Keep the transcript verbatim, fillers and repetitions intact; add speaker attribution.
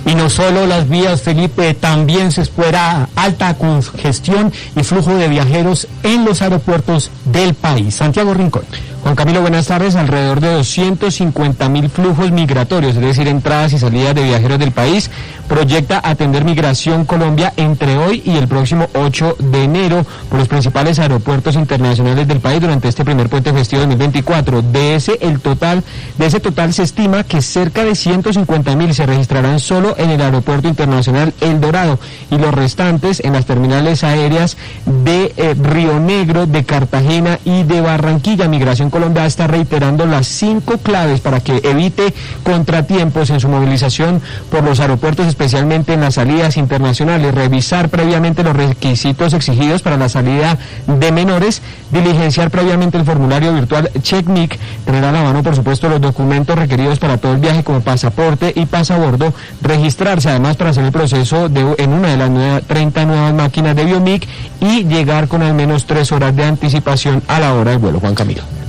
Speaker 1: Y no solo las vías, Felipe, también se espera alta congestión y flujo de viajeros en los aeropuertos del país. Santiago Rincón.
Speaker 2: Juan Camilo, buenas tardes. Alrededor de doscientos cincuenta mil flujos migratorios, es decir, entradas y salidas de viajeros del país, proyecta atender Migración Colombia entre hoy y el próximo ocho de enero por los principales aeropuertos internacionales del país durante este primer puente festivo dos mil veinticuatro. De ese el total, de ese total se estima que cerca de ciento cincuenta mil se registrarán solo en el Aeropuerto Internacional El Dorado y los restantes en las terminales aéreas de eh, Río Negro, de Cartagena y de Barranquilla. Migración Colombia está reiterando las cinco claves para que evite contratiempos en su movilización por los aeropuertos, especialmente en las salidas internacionales: revisar previamente los requisitos exigidos para la salida de menores, diligenciar previamente el formulario virtual CheckMic, tener a la mano, por supuesto, los documentos requeridos para todo el viaje como pasaporte y pasabordo, registrarse además para hacer el proceso de, en una de las nueve, treinta nuevas máquinas de Biomic y llegar con al menos tres horas de anticipación a la hora del vuelo. Juan Camilo.